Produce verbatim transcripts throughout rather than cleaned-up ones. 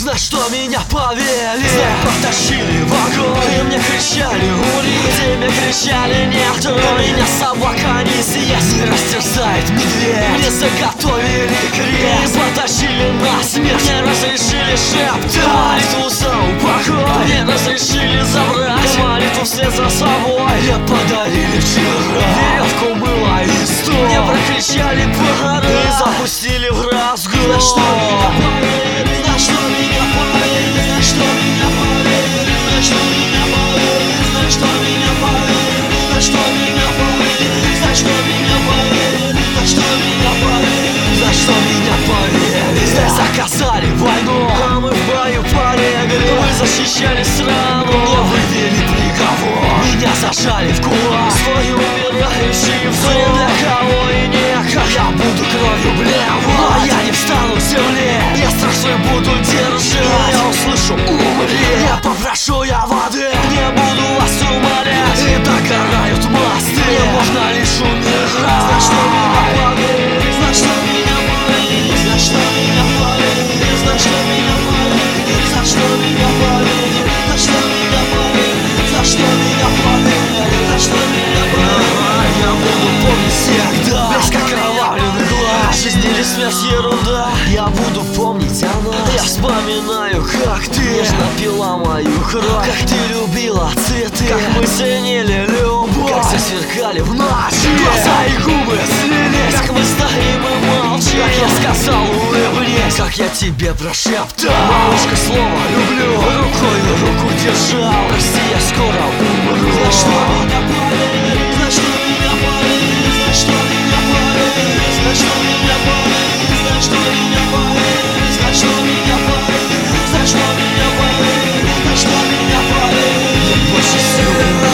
Знать, что меня повели, знать, потащили в огонь. И мне кричали ули, тебе кричали нет. Но меня собака не съест, не растерзает медведь. Мне заготовили крест, потащили на смерть. Мне разрешили шептать молитву за упокой. Мне разрешили забрать молитву вслед за собой. Мне подарили вчера веревку, мыло и стол. Мне прокричали пора и запустили в разгон. На что меня поверили, на что меня поверили, на что меня поверили, на что меня поверили, на что меня поверили, на что меня поверили, на что меня поверили, на что меня поверили, на что меня поверили. Здесь заказали войну, а мы в бою порегали. Мы защищали страну, мне вывели приговор. Меня зажали в кулак, свою умирающую в зоне. Для кого и не как я буду кровью блевать. Но я не встану с земли, я страшно буду держать. Я услышу умри, я попрошу я воды. Не буду вас умолять, и догорают мосты. Мне можно лишь умирать. Знать, что меня поверили, знать, что меня поверили, знать, что меня поверили, знать, что меня поверили, знать, что меня поверили, знать, что меня поверили, знать, что меня поверили, знать, что меня поверили. Я буду помнить всегда блеск окровавленных глаз. Жизнь или смерть ерунда, я буду помнить о нас. Я вспоминаю, как ты нежно пила мою кровь, как ты любила цветы, как мы ценили любовь, как засверкали в ночи глаза и губы слились, как мы стоим и молчим, как я сказал улыбнись, как я тебе прошептал малышка слово люблю, рукой руку держал. Прости, я скоро умру. Знать, что меня поверили, знать, что меня поверили, знать, что меня поверили, знать, что меня поверили, знать, что меня поверили, знать, что меня поверили, знать, что меня поверили, знать, что меня поверили. Нет больше сил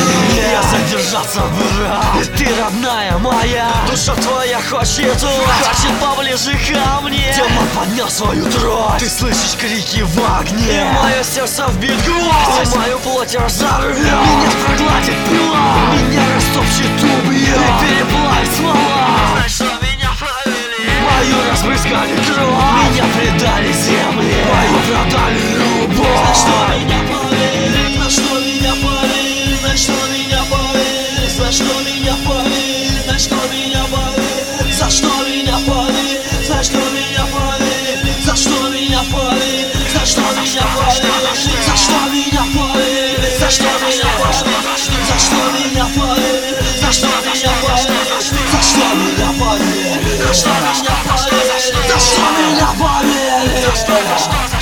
я задержаться в раб. Ты родная моя, душа твоя хочет, хочет поближе ко мне. Демон поднял свою дрожь, ты слышишь крики в огне, и мое сердце вбит гвоздь, мою плоть разорвет. Меня прогладит пила, меня растопчет убьет и переплавит смола. Знать, что меня провели, мою разбрызгали кровь, меня предали земле, мою продали любовь. Знать, что меня поверили, на что меня поверили, на что меня поверили, за что меня поверили, на что меня поверили, за что меня поверили, за что меня поверили, за что меня поверили, за что меня поверили, за что меня поверили, за что меня поверили, за что меня поверили, за что меня поверили, за что меня поверили, за что меня поверили, за что меня поверили, за что меня поверили.